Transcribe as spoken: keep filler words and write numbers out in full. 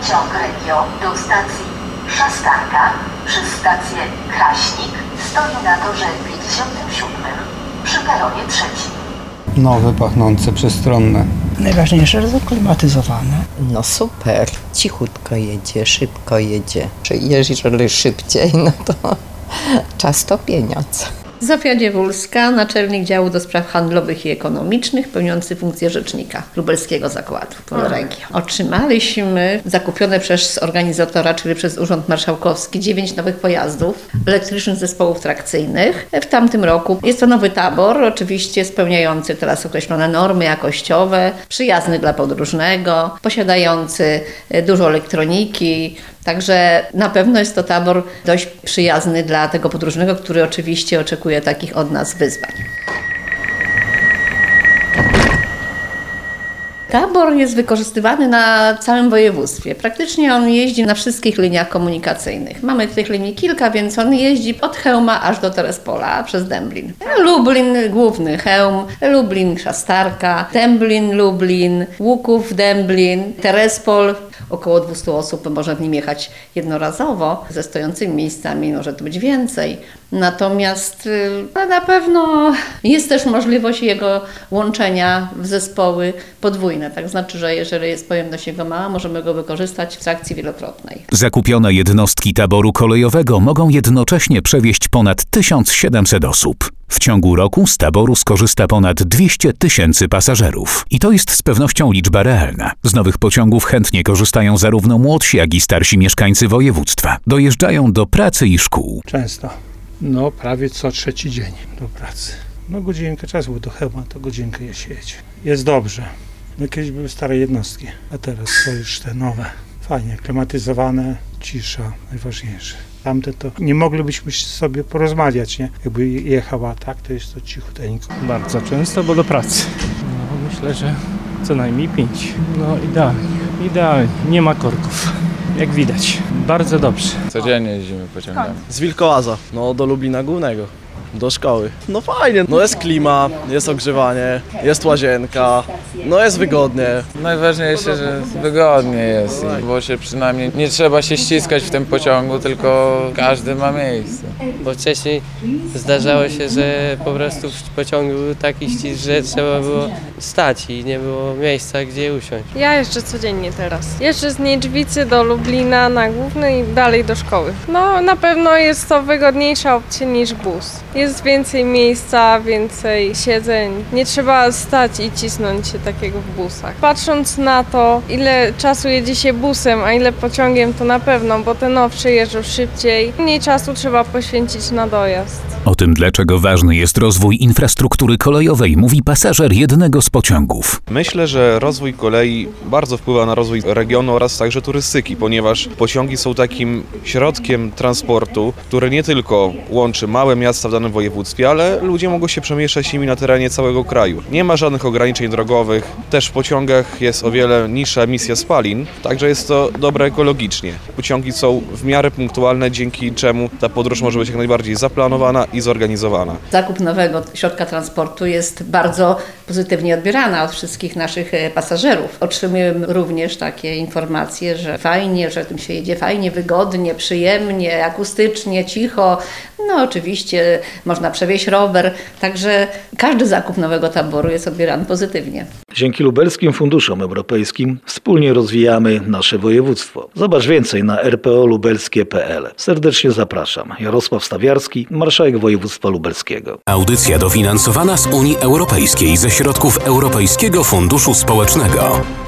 Pociąg Regio do stacji Szastarka przez stację Kraśnik stoi na torze pięćdziesiątym siódmym przy peronie trzecim. Nowe, pachnące, przestronne. Najważniejsze, że zaklimatyzowane. No super, cichutko jedzie, szybko jedzie. Jeżeli szybciej, no to czas to pieniądz. Zofia Dziewulska, naczelnik działu do spraw handlowych i ekonomicznych, pełniący funkcję rzecznika Lubelskiego Zakładu Polregio. Otrzymaliśmy zakupione przez organizatora, czyli przez Urząd Marszałkowski, dziewięć nowych pojazdów elektrycznych zespołów trakcyjnych. W tamtym roku jest to nowy tabor, oczywiście spełniający teraz określone normy jakościowe, przyjazny dla podróżnego, posiadający dużo elektroniki. Także na pewno jest to tabor dość przyjazny dla tego podróżnego, który oczywiście oczekuje takich od nas wyzwań. Tabor jest wykorzystywany na całym województwie. Praktycznie on jeździ na wszystkich liniach komunikacyjnych. Mamy tych linii kilka, więc on jeździ od Chełma aż do Terespola przez Dęblin. Lublin, główny Chełm, Lublin, Szastarka, Dęblin, Lublin, Łuków, Dęblin, Terespol. Około dwieście osób może w nim jechać jednorazowo, ze stojącymi miejscami może to być więcej. Natomiast na pewno jest też możliwość jego łączenia w zespoły podwójne. Tak znaczy, że jeżeli jest pojemność jego mała, możemy go wykorzystać w trakcji wielokrotnej. Zakupione jednostki taboru kolejowego mogą jednocześnie przewieźć ponad tysiąc siedemset osób. W ciągu roku z taboru skorzysta ponad dwieście tysięcy pasażerów. I to jest z pewnością liczba realna. Z nowych pociągów chętnie korzystają zarówno młodsi, jak i starsi mieszkańcy województwa. Dojeżdżają do pracy i szkół. Często. No prawie co trzeci dzień do pracy. No godzinkę czasu, bo do Chełma to godzinkę je siedzi. Jest dobrze. No kiedyś były stare jednostki, a teraz są już te nowe. Fajnie, klimatyzowane, cisza, najważniejsze. Tamte to nie moglibyśmy sobie porozmawiać, nie? Jakby jechała tak, to jest to cichuteńko. Bardzo często, bo do pracy. No, myślę, że co najmniej pięć. No idealnie, idealnie. Nie ma korków, jak widać. Bardzo dobrze. Codziennie jeździmy pociągami. Z Wilkołaza, no do Lublina Głównego, do szkoły. No fajnie, no jest klima, jest ogrzewanie, jest łazienka, no jest wygodnie. Najważniejsze, że wygodnie jest, bo się przynajmniej nie trzeba się ściskać w tym pociągu, tylko każdy ma miejsce. Bo wcześniej zdarzało się, że po prostu w pociągu był taki ścisk, że trzeba było stać i nie było miejsca, gdzie usiąść. Ja jeżdżę codziennie teraz. Jeżdżę z Niedźwicy do Lublina na Główny i dalej do szkoły. No na pewno jest to wygodniejsza opcja niż bus. Jest więcej miejsca, więcej siedzeń. Nie trzeba stać i cisnąć się takiego w busach. Patrząc na to, ile czasu jedzie się busem, a ile pociągiem, to na pewno, bo te nowsze jeżdżą szybciej. Mniej czasu trzeba poświęcić na dojazd. O tym, dlaczego ważny jest rozwój infrastruktury kolejowej, mówi pasażer jednego z pociągów. Myślę, że rozwój kolei bardzo wpływa na rozwój regionu oraz także turystyki, ponieważ pociągi są takim środkiem transportu, który nie tylko łączy małe miasta w danym województwie, ale ludzie mogą się przemieszczać nimi na terenie całego kraju. Nie ma żadnych ograniczeń drogowych, też w pociągach jest o wiele niższa emisja spalin, także jest to dobre ekologicznie. Pociągi są w miarę punktualne, dzięki czemu ta podróż może być jak najbardziej zaplanowana i zorganizowana. Zakup nowego środka transportu jest bardzo pozytywnie odbierany od wszystkich naszych pasażerów. Otrzymujemy również takie informacje, że fajnie, że tym się jedzie fajnie, wygodnie, przyjemnie, akustycznie, cicho. No oczywiście można przewieźć rower, także każdy zakup nowego taboru jest odbierany pozytywnie. Dzięki Lubelskim Funduszom Europejskim wspólnie rozwijamy nasze województwo. Zobacz więcej na r p o lubelskie kropka p l. Serdecznie zapraszam. Jarosław Stawiarski, marszałek województwa lubelskiego. Audycja dofinansowana z Unii Europejskiej ze środków Europejskiego Funduszu Społecznego.